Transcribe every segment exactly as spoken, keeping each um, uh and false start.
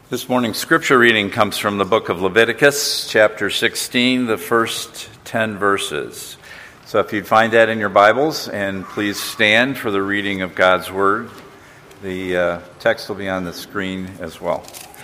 This morning's scripture reading comes from the book of Leviticus, chapter sixteen, the first ten verses. So if you'd find that in your Bibles, and please stand for the reading of God's Word. The uh, text will be on the screen as well.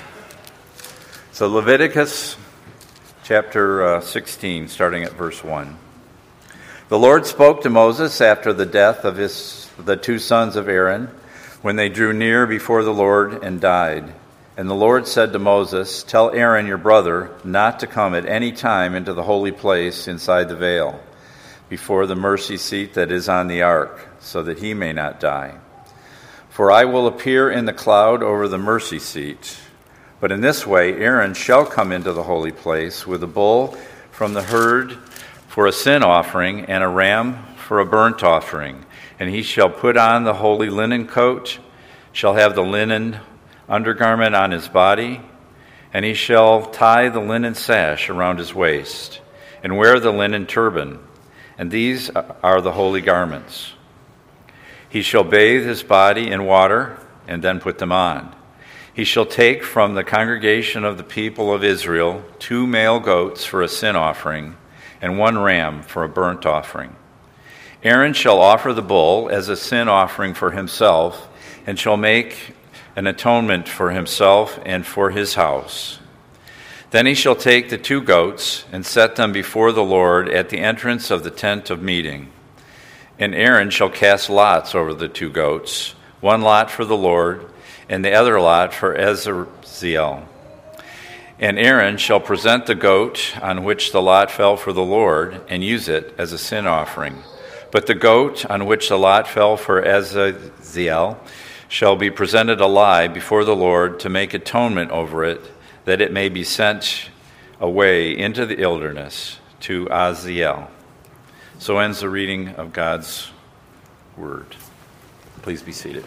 So Leviticus, chapter uh, sixteen, starting at verse one. The Lord spoke to Moses after the death of his the two sons of Aaron, when they drew near before the Lord and died. And the Lord said to Moses, "Tell Aaron your brother not to come at any time into the holy place inside the veil, before the mercy seat that is on the ark, so that he may not die. For I will appear in the cloud over the mercy seat. But in this way Aaron shall come into the holy place with a bull from the herd for a sin offering and a ram for a burnt offering. And he shall put on the holy linen coat, shall have the linen undergarment on his body, and he shall tie the linen sash around his waist, and wear the linen turban, and these are the holy garments. He shall bathe his body in water, and then put them on. He shall take from the congregation of the people of Israel two male goats for a sin offering, and one ram for a burnt offering. Aaron shall offer the bull as a sin offering for himself, and shall make an atonement for himself and for his house. Then he shall take the two goats and set them before the Lord at the entrance of the tent of meeting. And Aaron shall cast lots over the two goats, one lot for the Lord, and the other lot for Azazel. And Aaron shall present the goat on which the lot fell for the Lord, and use it as a sin offering. But the goat on which the lot fell for Azazel shall be presented alive before the Lord to make atonement over it, that it may be sent away into the wilderness to Azazel." So ends the reading of God's Word. Please be seated.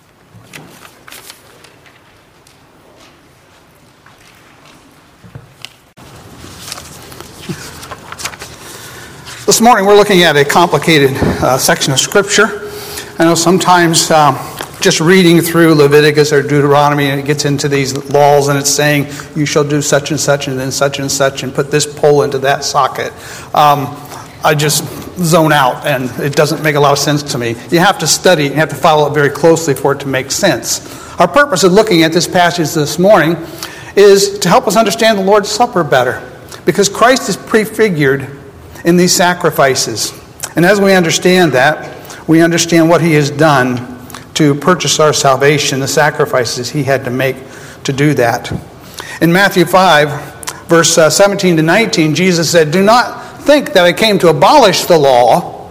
This morning we're looking at a complicated uh, section of Scripture. I know sometimes um, just reading through Leviticus or Deuteronomy, and it gets into these laws, and it's saying you shall do such and such and then such and such and put this pole into that socket. Um, I just zone out, and it doesn't make a lot of sense to me. You have to study and you have to follow it very closely for it to make sense. Our purpose of looking at this passage this morning is to help us understand the Lord's Supper better, because Christ is prefigured in these sacrifices. And as we understand that, we understand what he has done to purchase our salvation, the sacrifices he had to make to do that. In Matthew five, verse uh, seventeen to nineteen, Jesus said, "Do not think that I came to abolish the law.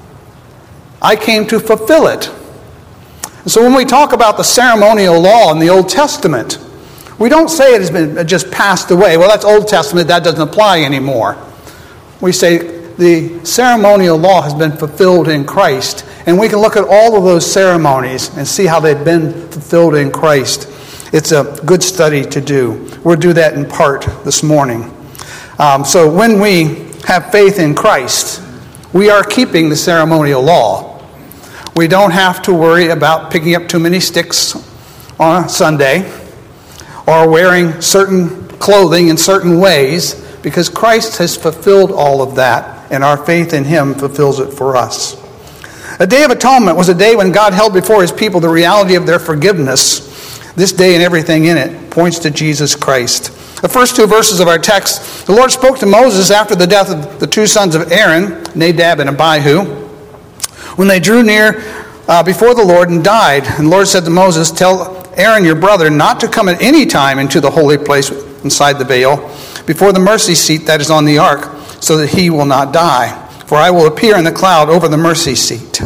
I came to fulfill it." And so when we talk about the ceremonial law in the Old Testament, we don't say it has been just passed away. Well, that's Old Testament, that doesn't apply anymore. We say the ceremonial law has been fulfilled in Christ. And we can look at all of those ceremonies and see how they've been fulfilled in Christ. It's a good study to do. We'll do that in part this morning. Um, so when we have faith in Christ, we are keeping the ceremonial law. We don't have to worry about picking up too many sticks on a Sunday or wearing certain clothing in certain ways, because Christ has fulfilled all of that, and our faith in him fulfills it for us. A Day of Atonement was a day when God held before his people the reality of their forgiveness. This day and everything in it points to Jesus Christ. The first two verses of our text, the Lord spoke to Moses after the death of the two sons of Aaron, Nadab and Abihu, when they drew near uh, before the Lord and died. And the Lord said to Moses, "Tell Aaron your brother not to come at any time into the holy place inside the veil, before the mercy seat that is on the ark, so that he will not die. For I will appear in the cloud over the mercy seat."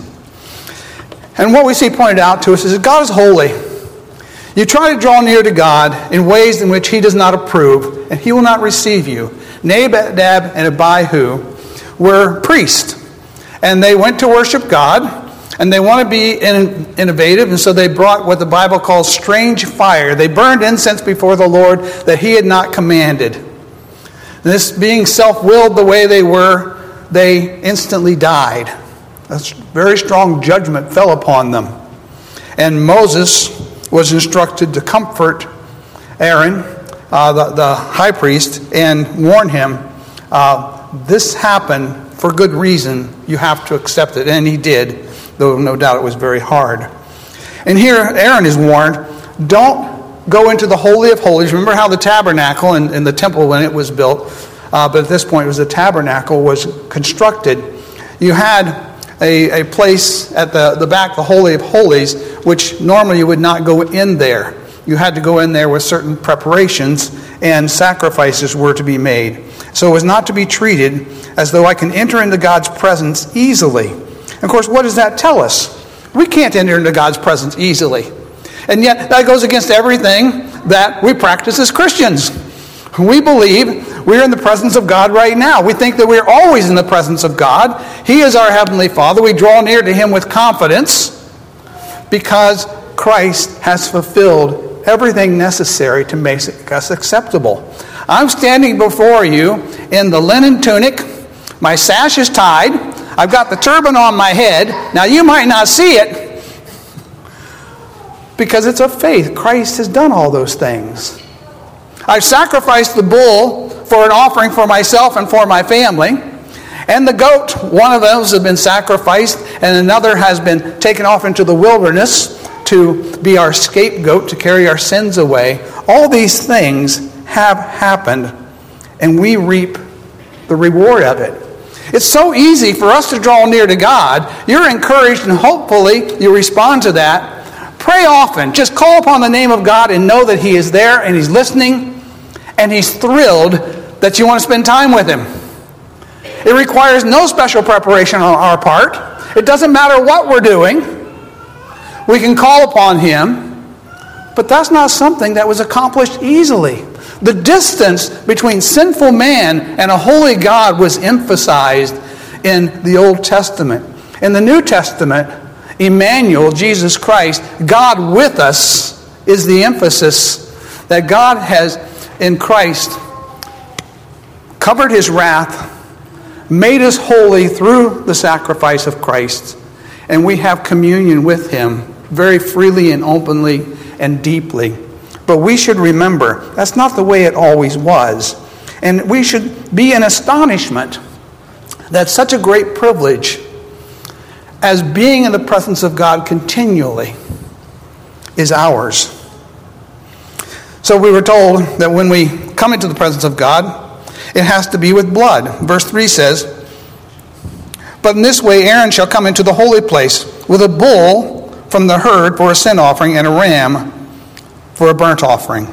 And what we see pointed out to us is that God is holy. You try to draw near to God in ways in which he does not approve, and he will not receive you. Nadab and Abihu were priests, and they went to worship God, and they want to be innovative, and so they brought what the Bible calls strange fire. They burned incense before the Lord that he had not commanded. This being self-willed the way they were, they instantly died. A very strong judgment fell upon them. And Moses was instructed to comfort Aaron, uh, the, the high priest, and warn him, uh, this happened for good reason. You have to accept it. And he did, though no doubt it was very hard. And here Aaron is warned, don't go into the Holy of Holies. Remember how the tabernacle and, and the temple, when it was built, uh, but at this point it was the tabernacle, was constructed. You had a, a place at the, the back, the Holy of Holies, which normally you would not go in there. You had to go in there with certain preparations, and sacrifices were to be made. So it was not to be treated as though I can enter into God's presence easily. And of course, what does that tell us? We can't enter into God's presence easily. And yet, that goes against everything that we practice as Christians. We believe we're in the presence of God right now. We think that we're always in the presence of God. He is our Heavenly Father. We draw near to Him with confidence because Christ has fulfilled everything necessary to make us acceptable. I'm standing before you in the linen tunic. My sash is tied. I've got the turban on my head. Now, you might not see it because it's of faith. Christ has done all those things. I've sacrificed the bull for an offering for myself and for my family. And the goat, one of those has been sacrificed, and another has been taken off into the wilderness to be our scapegoat, to carry our sins away. All these things have happened, and we reap the reward of it. It's so easy for us to draw near to God. You're encouraged, and hopefully you respond to that. Pray often. Just call upon the name of God and know that He is there and He's listening, and He's thrilled that you want to spend time with Him. It requires no special preparation on our part. It doesn't matter what we're doing. We can call upon Him, but that's not something that was accomplished easily. The distance between sinful man and a holy God was emphasized in the Old Testament. In the New Testament, Emmanuel, Jesus Christ, God with us, is the emphasis that God has, in Christ, covered His wrath, made us holy through the sacrifice of Christ, and we have communion with Him very freely and openly and deeply. But we should remember, that's not the way it always was. And we should be in astonishment that such a great privilege as being in the presence of God continually is ours. So we were told that when we come into the presence of God, it has to be with blood. Verse three says, but in this way Aaron shall come into the holy place with a bull from the herd for a sin offering and a ram for a burnt offering.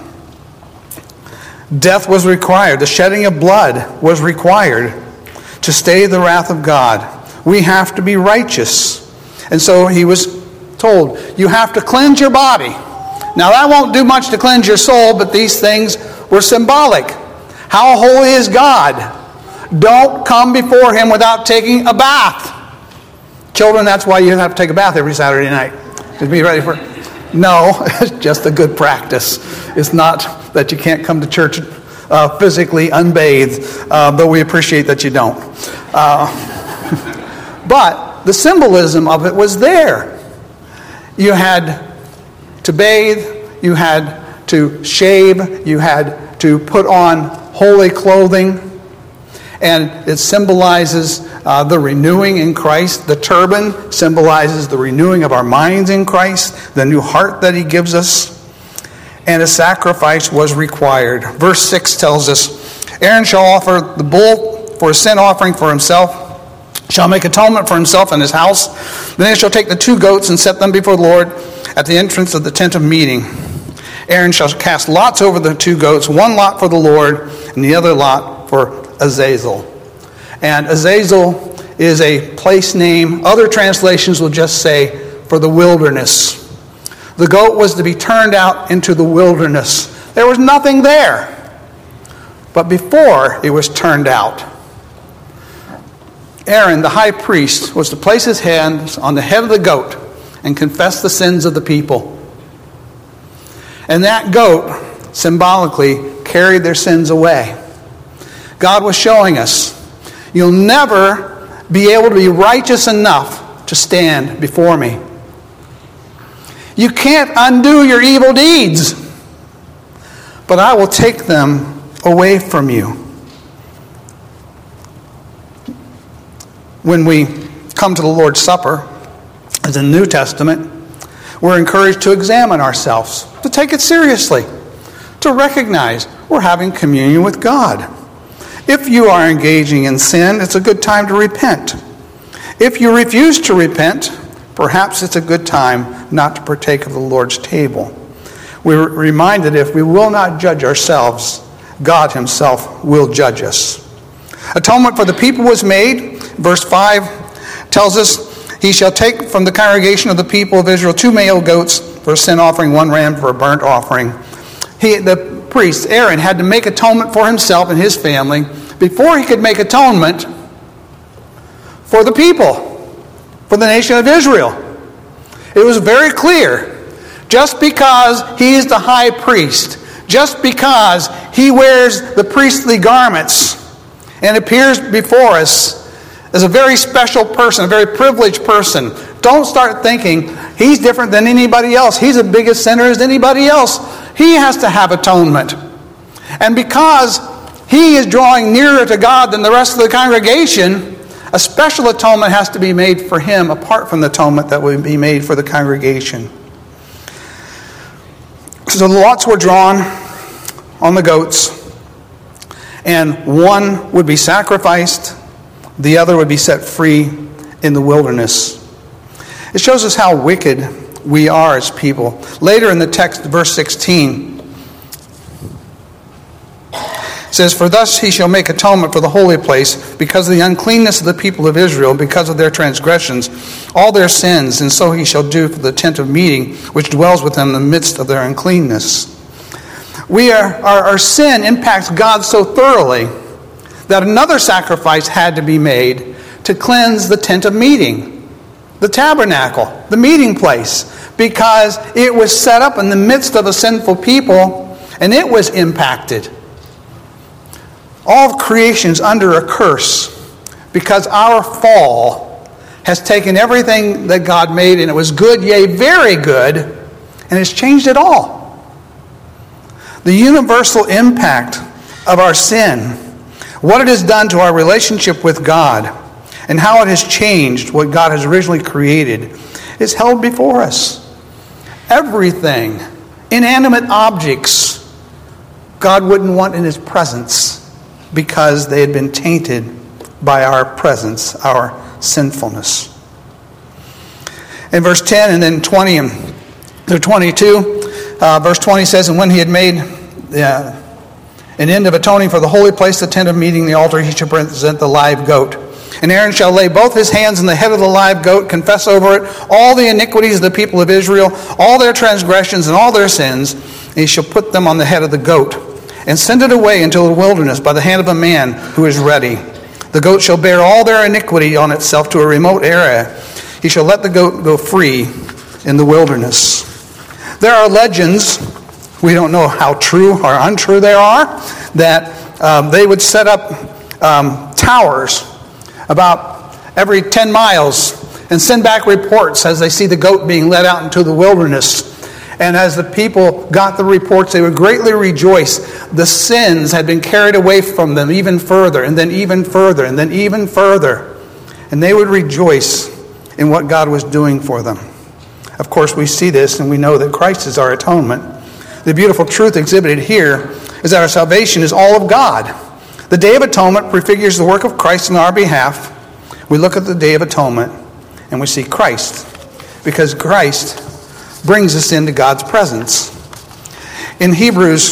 Death was required. The shedding of blood was required to stay the wrath of God. We have to be righteous. And so he was told, you have to cleanse your body. Now that won't do much to cleanse your soul, but these things were symbolic. How holy is God? Don't come before Him without taking a bath. Children, that's why you have to take a bath every Saturday night. To be ready for it. No, it's just a good practice. It's not that you can't come to church uh, physically unbathed, uh, but we appreciate that you don't. Uh, but the symbolism of it was there. You had to bathe, you had to shave, you had to put on holy clothing, and it symbolizes uh, the renewing in Christ. The turban symbolizes the renewing of our minds in Christ, the new heart that He gives us, and a sacrifice was required. Verse six tells us, Aaron shall offer the bull for a sin offering for himself, shall make atonement for himself and his house. Then he shall take the two goats and set them before the Lord at the entrance of the tent of meeting. Aaron shall cast lots over the two goats, one lot for the Lord and the other lot for Azazel. And Azazel is a place name. Other translations will just say for the wilderness. The goat was to be turned out into the wilderness. There was nothing there. But before it was turned out, Aaron, the high priest, was to place his hands on the head of the goat and confess the sins of the people. And that goat symbolically carried their sins away. God was showing us, you'll never be able to be righteous enough to stand before me. You can't undo your evil deeds. but I will take them away from you. When we come to the Lord's Supper, as in the New Testament, we're encouraged to examine ourselves, to take it seriously, to recognize we're having communion with God. If you are engaging in sin, it's a good time to repent. If you refuse to repent, perhaps it's a good time not to partake of the Lord's table. We're reminded if we will not judge ourselves, God himself will judge us. Atonement for the people was made. Verse five tells us, he shall take from the congregation of the people of Israel two male goats for a sin offering, one ram for a burnt offering. He, the priest, Aaron, had to make atonement for himself and his family before he could make atonement for the people, for the nation of Israel. It was very clear. Just because he is the high priest, just because he wears the priestly garments and appears before us as a very special person, a very privileged person, don't start thinking he's different than anybody else. He's the biggest sinner as anybody else. He has to have atonement. And because he is drawing nearer to God than the rest of the congregation, a special atonement has to be made for him apart from the atonement that would be made for the congregation. So the lots were drawn on the goats, and one would be sacrificed, the other would be set free in the wilderness. It shows us how wicked we are as people. Later in the text, verse sixteen, it says, for thus he shall make atonement for the holy place because of the uncleanness of the people of Israel, because of their transgressions, all their sins, and so he shall do for the tent of meeting, which dwells with them in the midst of their uncleanness. We are, our, our sin impacts God so thoroughly that another sacrifice had to be made to cleanse the tent of meeting, the tabernacle, the meeting place, because it was set up in the midst of a sinful people, and it was impacted. All of creation is under a curse because our fall has taken everything that God made, and it was good, yea, very good, and it's changed it all. The universal impact of our sin, what it has done to our relationship with God, and how it has changed what God has originally created, is held before us. Everything, inanimate objects, God wouldn't want in his presence, because they had been tainted by our presence, our sinfulness. In verse ten and then twenty and twenty-two, uh, verse twenty says, and when he had made uh, an end of atoning for the holy place, the tent of meeting, the altar, he shall present the live goat. And Aaron shall lay both his hands on the head of the live goat, confess over it all the iniquities of the people of Israel, all their transgressions and all their sins, and he shall put them on the head of the goat, and send it away into the wilderness by the hand of a man who is ready. The goat shall bear all their iniquity on itself to a remote area. He shall let the goat go free in the wilderness. There are legends, we don't know how true or untrue they are, that um, they would set up um, towers about every ten miles and send back reports as they see the goat being led out into the wilderness. And as the people got the reports, they would greatly rejoice. The sins had been carried away from them even further, and then even further, and then even further. And they would rejoice in what God was doing for them. Of course, we see this, and we know that Christ is our atonement. The beautiful truth exhibited here is that our salvation is all of God. The Day of Atonement prefigures the work of Christ on our behalf. We look at the Day of Atonement, and we see Christ, because Christ brings us into God's presence. In Hebrews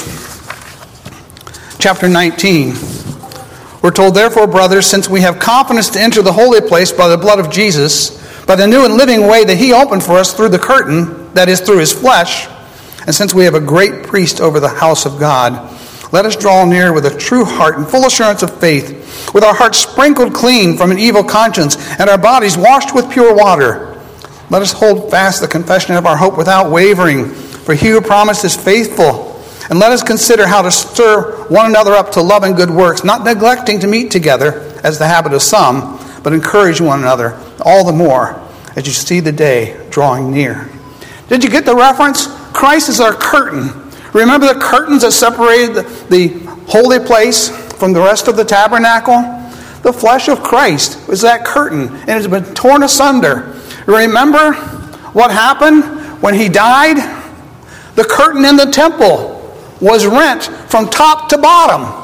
chapter nineteen, we're told, therefore, brothers, since we have confidence to enter the holy place by the blood of Jesus, by the new and living way that he opened for us through the curtain, that is, through his flesh, and since we have a great priest over the house of God, let us draw near with a true heart and full assurance of faith, with our hearts sprinkled clean from an evil conscience, and our bodies washed with pure water. Let us hold fast the confession of our hope without wavering, for he who promised is faithful. And let us consider how to stir one another up to love and good works, not neglecting to meet together, as the habit of some, but encourage one another, all the more as you see the day drawing near. Did you get the reference? Christ is our curtain, Remember the curtains that separated the, the holy place from the rest of the tabernacle? The flesh of Christ was that curtain, and it has been torn asunder. Remember what happened when he died? The curtain in the temple was rent from top to bottom.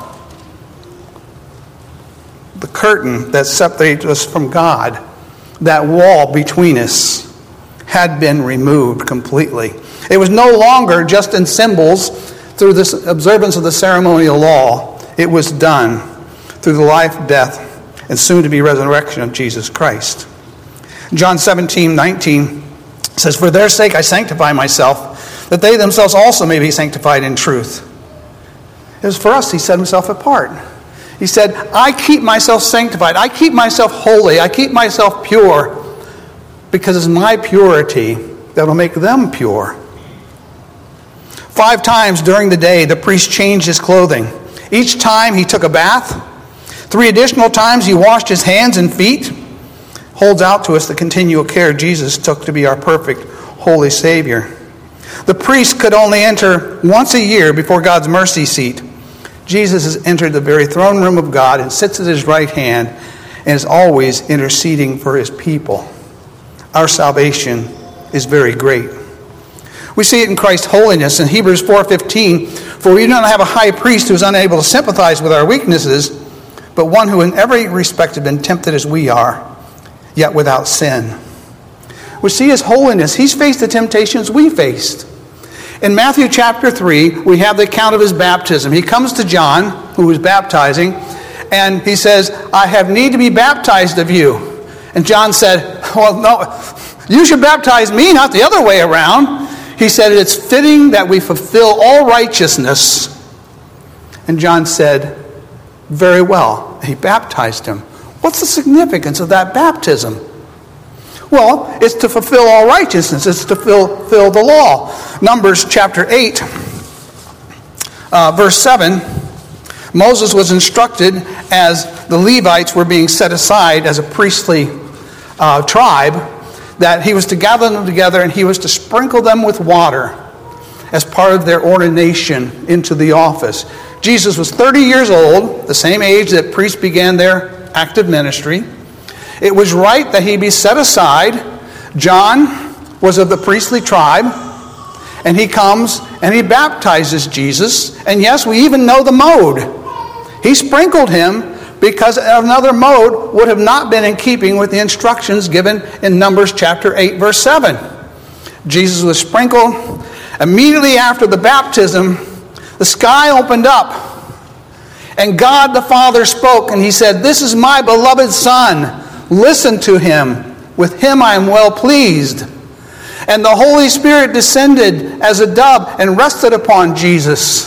The curtain that separates us from God, that wall between us, had been removed completely. It was no longer just in symbols through this observance of the ceremonial law. It was done through the life, death, and soon-to-be resurrection of Jesus Christ. John seventeen nineteen says, "For their sake I sanctify myself, that they themselves also may be sanctified in truth." It was for us he set himself apart. He said, I keep myself sanctified. I keep myself holy. I keep myself pure because it's my purity that will make them pure. Five times during the day, the priest changed his clothing. Each time he took a bath. Three additional times he washed his hands and feet. Holds out to us the continual care Jesus took to be our perfect, holy Savior. The priest could only enter once a year before God's mercy seat. Jesus has entered the very throne room of God and sits at his right hand and is always interceding for his people. Our salvation is very great. We see it in Christ's holiness in Hebrews four fifteen. For we do not have a high priest who is unable to sympathize with our weaknesses, but one who in every respect has been tempted as we are, yet without sin. We see his holiness. He's faced the temptations we faced. In Matthew chapter three, we have the account of his baptism. He comes to John, who was baptizing, and he says, I have need to be baptized of you. And John said, well, no, you should baptize me, not the other way around. He said, it's fitting that we fulfill all righteousness. And John said, very well. He baptized him. What's the significance of that baptism? Well, it's to fulfill all righteousness. It's to fulfill the law. Numbers chapter eight, uh, verse seven. Moses was instructed as the Levites were being set aside as a priestly uh, tribe that he was to gather them together and he was to sprinkle them with water as part of their ordination into the office. Jesus was thirty years old, the same age that priests began their active ministry. It was right that he be set aside. John was of the priestly tribe, and he comes and he baptizes Jesus. And yes, we even know the mode. He sprinkled him because another mode would have not been in keeping with the instructions given in Numbers chapter eight, verse seven. Jesus was sprinkled. Immediately after the baptism, the sky opened up, and God the Father spoke, and he said, this is my beloved Son. Listen to him. With him I am well pleased. And the Holy Spirit descended as a dove and rested upon Jesus.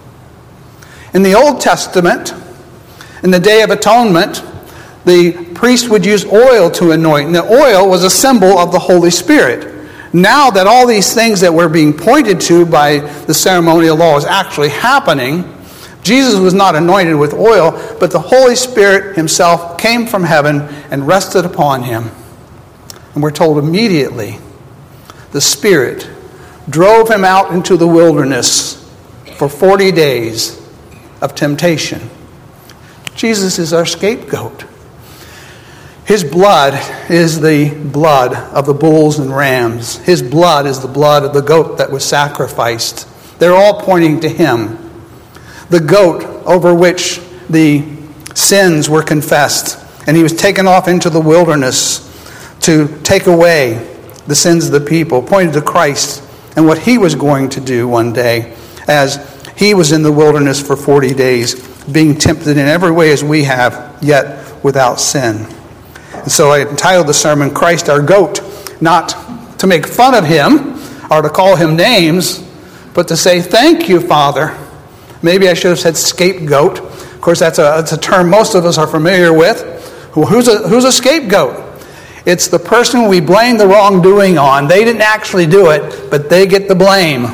In the Old Testament, in the Day of Atonement, the priest would use oil to anoint, and the oil was a symbol of the Holy Spirit. Now that all these things that were being pointed to by the ceremonial law is actually happening, Jesus was not anointed with oil, but the Holy Spirit himself came from heaven and rested upon him. And we're told immediately the Spirit drove him out into the wilderness for forty days of temptation. Jesus is our scapegoat. His blood is the blood of the bulls and rams. His blood is the blood of the goat that was sacrificed. They're all pointing to him. The goat over which the sins were confessed. And he was taken off into the wilderness to take away the sins of the people, pointed to Christ and what he was going to do one day as he was in the wilderness for forty days, being tempted in every way as we have, yet without sin. And so I entitled the sermon, Christ Our Goat, not to make fun of him or to call him names, but to say, thank you, Father. Maybe I should have said scapegoat. Of course, that's a, that's a term most of us are familiar with. Who's a, who's a scapegoat? It's the person we blame the wrongdoing on. They didn't actually do it, but they get the blame.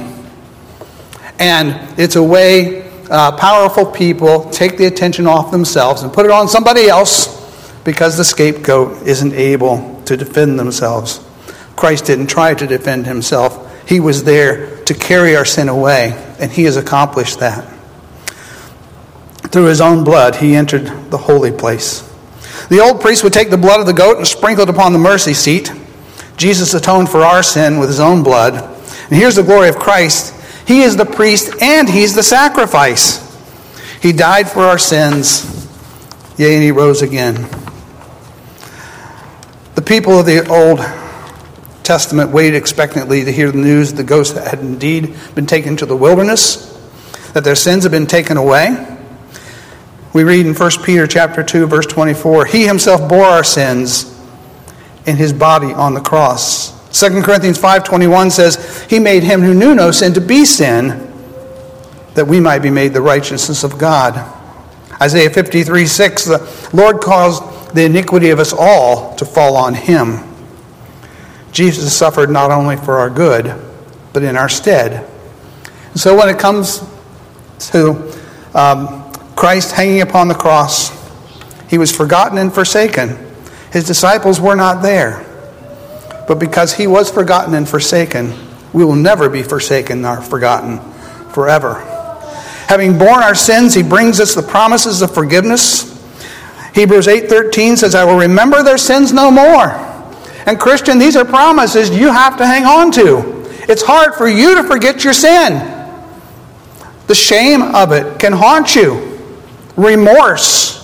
And it's a way uh, powerful people take the attention off themselves and put it on somebody else because the scapegoat isn't able to defend themselves. Christ didn't try to defend himself. He was there to carry our sin away and he has accomplished that. Through his own blood, he entered the holy place. The old priest would take the blood of the goat and sprinkle it upon the mercy seat. Jesus atoned for our sin with his own blood. And here's the glory of Christ. He is the priest and he's the sacrifice. He died for our sins, yea, and he rose again. The people of the Old Testament waited expectantly to hear the news that the ghost had indeed been taken to the wilderness, that their sins had been taken away. We read in First Peter chapter two, verse twenty-four, he himself bore our sins in his body on the cross. Second Corinthians five twenty-one says, he made him who knew no sin to be sin, that we might be made the righteousness of God. Isaiah fifty-three six, the Lord caused the iniquity of us all to fall on him. Jesus suffered not only for our good, but in our stead. And so when it comes to um, Christ hanging upon the cross, he was forgotten and forsaken. His disciples were not there. But because he was forgotten and forsaken, we will never be forsaken nor forgotten forever. Having borne our sins, he brings us the promises of forgiveness. Hebrews eight thirteen says, I will remember their sins no more. And Christian, these are promises you have to hang on to. It's hard for you to forget your sin. The shame of it can haunt you. Remorse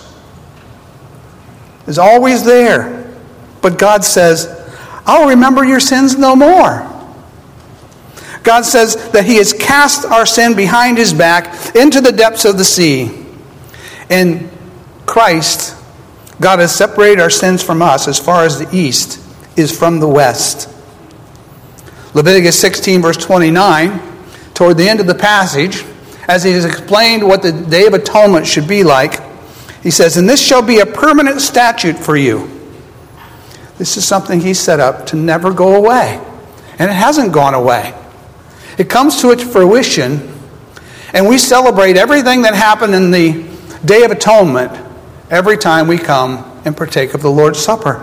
is always there. But God says, I'll remember your sins no more. God says that he has cast our sin behind his back into the depths of the sea. In Christ, God has separated our sins from us as far as the east is from the west. Leviticus sixteen, verse twenty-nine, toward the end of the passage, as he has explained what the Day of Atonement should be like, he says, and this shall be a permanent statute for you. This is something he set up to never go away. And it hasn't gone away. It comes to its fruition, and we celebrate everything that happened in the Day of Atonement every time we come and partake of the Lord's Supper.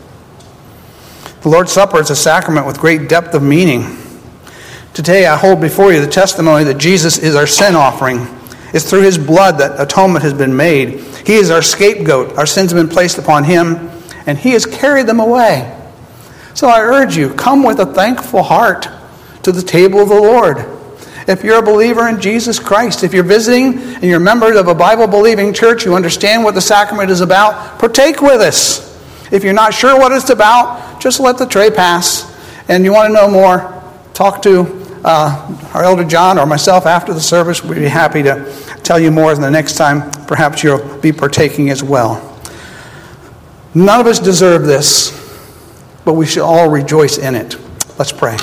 The Lord's Supper is a sacrament with great depth of meaning. Today I hold before you the testimony that Jesus is our sin offering. It's through his blood that atonement has been made. He is our scapegoat. Our sins have been placed upon him, and he has carried them away. So I urge you, come with a thankful heart to the table of the Lord. If you're a believer in Jesus Christ, if you're visiting and you're a member of a Bible-believing church, you understand what the sacrament is about, partake with us. If you're not sure what it's about, just let the tray pass. And you want to know more, talk to uh, our Elder John or myself after the service. We'd be happy to tell you more, and the next time perhaps you'll be partaking as well. None of us deserve this, but we should all rejoice in it. Let's pray.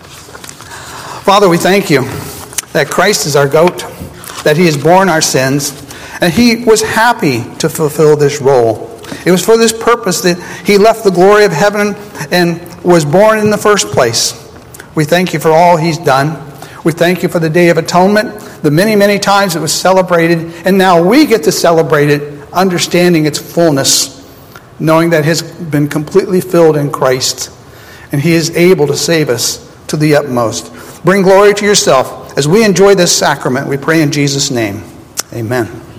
Father, we thank you that Christ is our goat, that he has borne our sins, and he was happy to fulfill this role. It was for this purpose that he left the glory of heaven and was born in the first place. We thank you for all he's done. We thank you for the Day of Atonement, the many, many times it was celebrated, and now we get to celebrate it, understanding its fullness, knowing that it has been completely filled in Christ, and he is able to save us to the utmost. Bring glory to yourself as we enjoy this sacrament. We pray in Jesus' name. Amen.